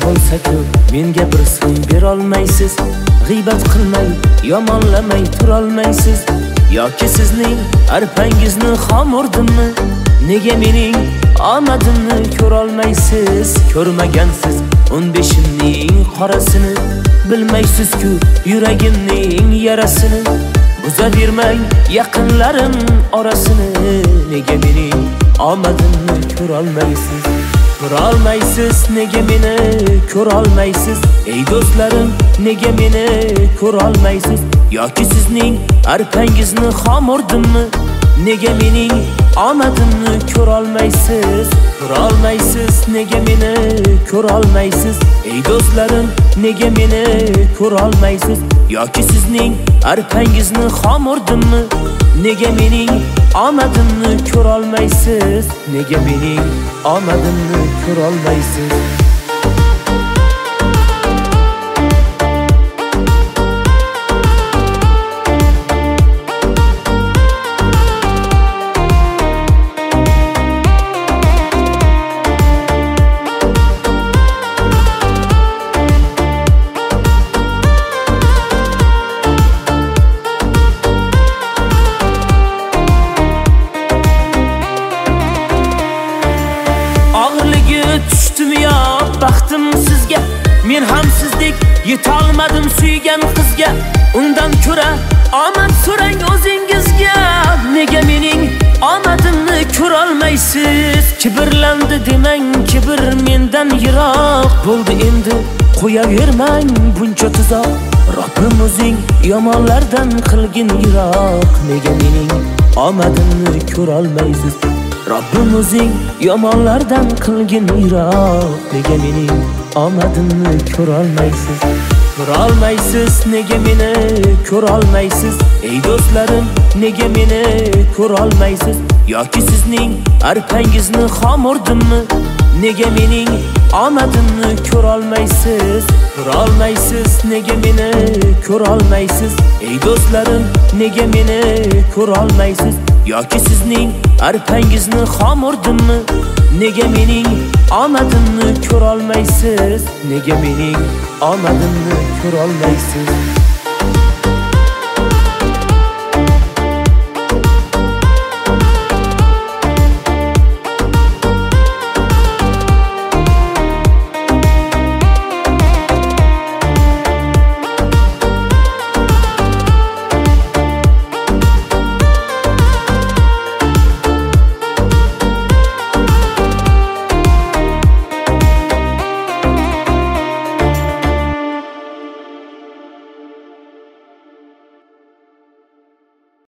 bo'lsa-ku menga bir so'm berolmaysiz. G'iybat qilmay, yomonlamay turolmaysiz. Yoki sizning arpangizni xom urdimmi? Nega mening omadimni ko'rolmaysiz? Ko'rmagansiz 15imning qorasini, bilmaysiz-ku yuragimning yarasini. Buzavermang yaqinlarim orasini. Nega mening omadimni ko'rolmaysiz? Ko'rolmaysiz, nega meni ko'rolmaysiz? Ey do'stlarim, nega meni ko'rolmaysiz? Yoki sizning arpangizni xom urdimmi? Nega mening omadimni ko'rolmaysiz? Ko'rolmaysiz, nega meni ko'rolmaysiz? Ey do'stlarim, nega meni ko'rolmaysiz? Yoki sizning arpangizni xom urdimmi? Nega mening omadimni ko'rolmaysiz? Nega mening omadimni ko'rolmaysiz? Tushdim yo baxtim sizga, men ham sizdek yetolmadim suygan qizga. Undan ko'ra omad so'rang o'zingizga. Nega mening omadimni ko'rolmaysiz? Kibrlandi demang, kibr mendan yiroq bo'ldi endi. Qo'yavermang buncha tuzoq, Robbim o'zing yomonlardan qilgin yiroq. Nega mening omadimni ko'rolmaysiz? Robbim o'zing yomonlardan qilgin yiroq. Nega mening omadimni ko'rolmaysiz? Ko'rolmaysiz, nega meni ko'rolmaysiz? Ey do'stlarim, nega meni ko'rolmaysiz? Yoki sizning arpangizni xom urdimmi? Nega mening omadimni ko'rolmaysiz? Ko'rolmaysiz, nega meni ko'rolmaysiz? Ey do'stlarim, nega meni ko'rolmaysiz? Yoki sizning arpangizni xom urdimmi? Nega mening omadimni ko'rolmaysiz? Nega mening omadimni ko'rolmaysiz?